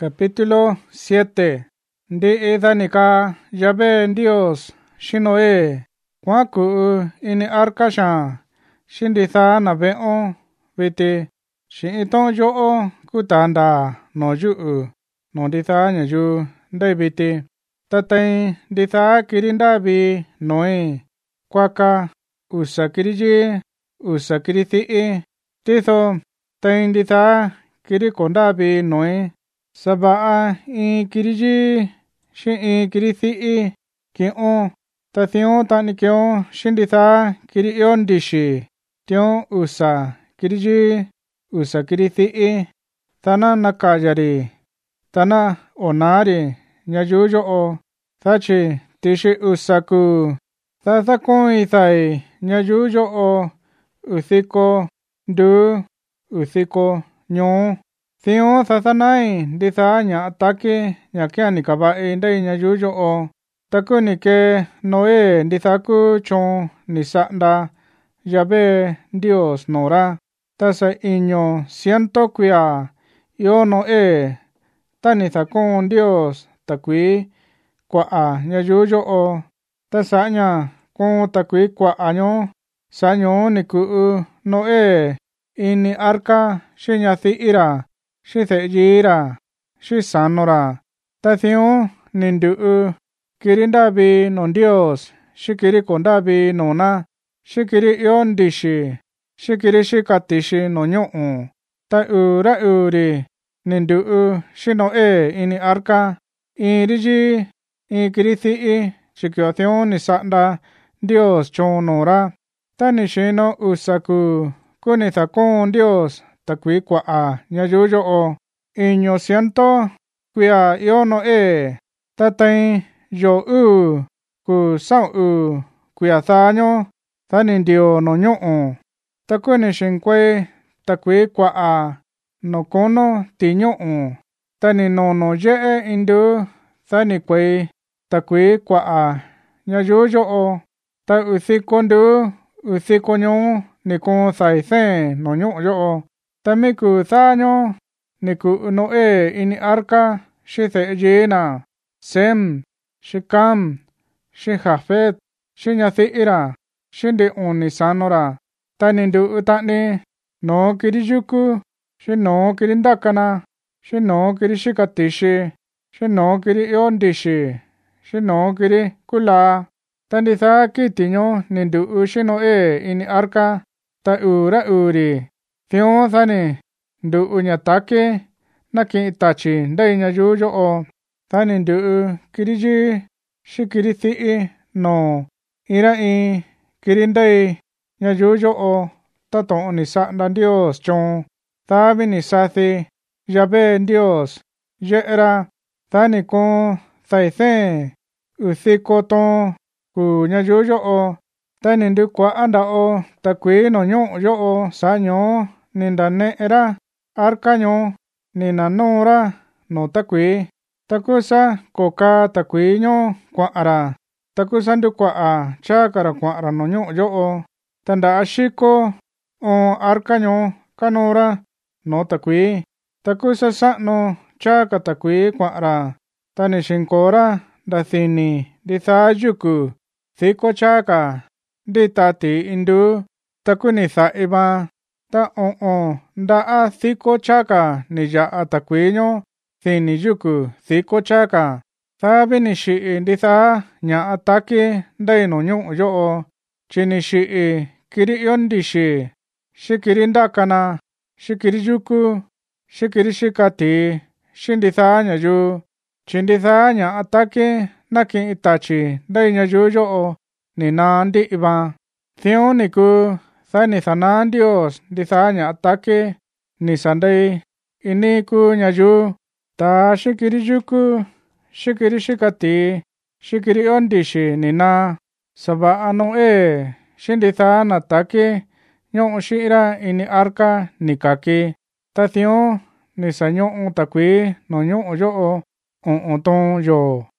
Capítulo 7. Ndi idanika Yahvé Dios shinoe kwaku ini arca shan shinditha na ve'o viti shiton yo'o kutanda no yu'u no ditha nyayu ndai viti tatain ditha kirinda vi noe kwaka usakiriji usakirithi titho tain ditha kiri konda vi noe saba'a in kiriji shi in kirithi ki'on tathion tanikyon shinditha kiriyon dishi tion usa kiriji usa kirithi tana nakayari tana onari nyayuyo o thachi tishi usaku tathakon ithai nyayuyo o uthiko ndu uthiko nyon Thion thathanai ditha nya atake nya kia nikabae ndai nyayuyo o taku nike noe dithaku chon nisanda Yahvé Dios nora tasa inyo ciento kuya yo noe tanithakon Dios takui kwa nyayuyo o tasa nya kon takui kwa nyo sanyo niku noe ini arca shinyathi ira Shithe yira, shisanora, tathion nindu, kirindabi non Dios, shikiri kondabi nona, shikiri yondishi, shikiri shikatishi no nyo'u, ta ura uri, nindu, shinoe ini arca, iriji, ikirithi, shikiotheon nisanda, Dios chonora, tanishino usaku, kunithakon Dios, takui kwa nyayuyo o inyo ciento kuya yo noe tatain yo ku sao kuya thanyo tanindio no nyo'o takuni shinkwe takui kwa no kono tinyo'o tanino no ye indu tanikwe takui kwa nyayuyo o ta uthiko ndu uthiko nyo nikon thaithen no nyo'o o Tamiku thanyo niku noe ini arca shithe yena Sem Shikam Shihafet Shinyathira Shindi unisanora tanindu utani no kiriyuku shino kirindakana shino kirishikatishi shino kiriyondishi shino kiri kula tanditha kitinyo nindu shinoe ini arca ta ura uri Thion thani ndu unyatake naki itachi ndai nyayuyo o thani ndu kiriji shikirithi no ira kirindai nyayuyo o taton nisanda Dios chon tabi nisathi Yahvé Dios yera thani kon thaithen uthiko ton ku nyayuyo o thani ndu kwa anda o takui no nyo'yo o sanyo Nindane era arcaño ninanora no takui takusa koka takui nyo kwaara takusa ndu kwaa chakara kwaara no nyo'yo o tanda ashiko o arcaño kanora no takui takusa sa'no chaka takui kwaara tani shinkora dathini ditha yuku thiko chaka ditati indu takuni thaiba ta ndaa thiko chaka ni ya takwiño thini yuku thiko chaka thabi ni shi nditha nya atake ndai no nyo'yo o chini shi kiri yondishi shikiri ndakana shikiri yuku shikiri shikati shinditha nyayu chinditha nya atake naki itachi ndai nyayuyo o nina ndiba thion niku Thani thana Dios dithanya atake nisandai ini ku nyayu ta shikiri yuku shikiri shikati shikiri ondishi nina saba ano shinditha natake nyo shira ini arca nikaki tathion nisanyo takui no nyo yo o ton yo